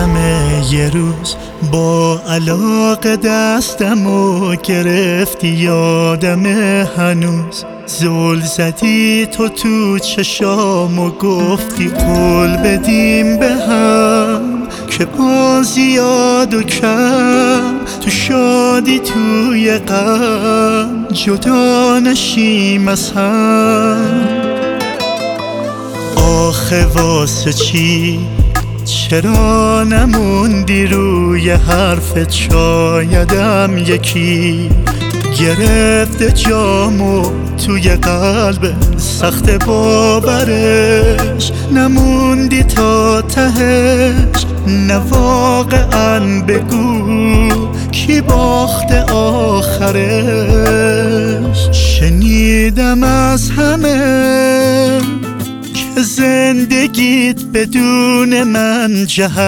یه روز با علاقه دستمو گرفتی، یادمه هنوز زل زدی تو چشام و گفتی قول بدیم به هم که با زیاد و کم تو شادی توی غم جدا نشیم از هم. آخه واسه چی؟ چرا نموندی روی حرفت؟ شایدم یکی گرفته جامو توی قلب سخت باورش، نموندی تا تهش. نه واقعا بگو کی باخته آخرش؟ شنیدم از همه که زندگیت بدون من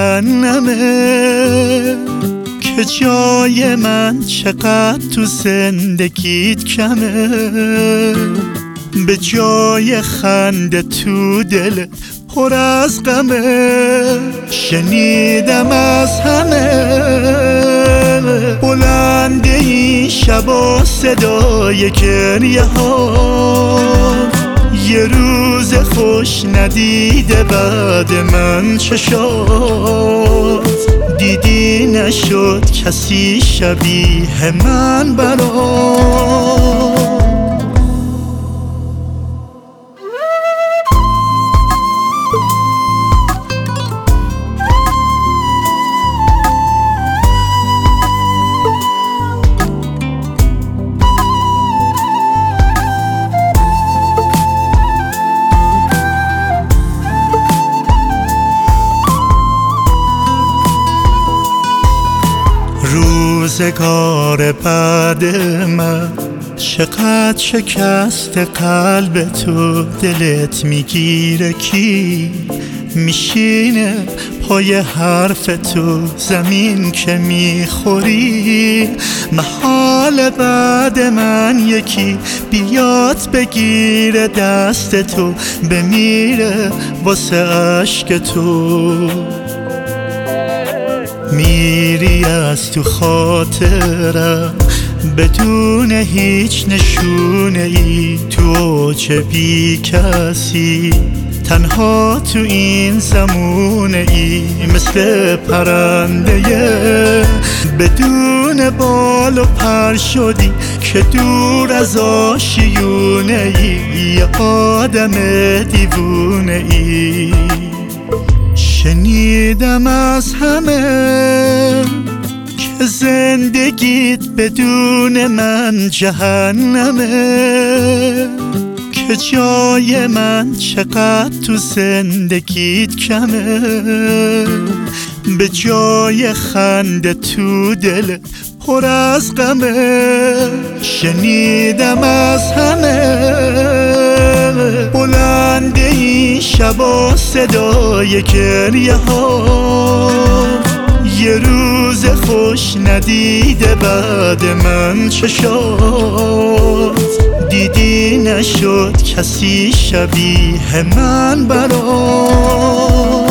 جهنمه، که جای من چقدر تو زندگیت کمه. به جای خنده تو دلت پر از غمه. شنیدم از همه بلند این شبا صدای گریه ها، یه روز خوش ندیده بعد من چشات دیدی نشد کسی شبیه من برات. روزگار بعد من چقدر شکست قلب تو، دلت میگیره کی میشینه پای حرف تو؟ زمین که میخوری محال بعد من یکی بیاد بگیره دست تو، بمیره واسه عشق تو. میری از تو خاطرم بدون هیچ نشونه ای، تو اوج بی کسی تنها تو این زمونه ای، مثل پرنده بدون بال و پر شدی که دور از آشیونه ای، یه آدم دیوونه ای. شنیدم از همه که زندگیت بدون من جهنمه، که جای من چقدر تو زندگیت کمه. به جای خنده تو دلت پر از غمه. شنیدم از همه بلند این شبا صدای گریه ها، یه روز خوش ندیده بعد من چشات دیدی نشد کسی شبیه من برات.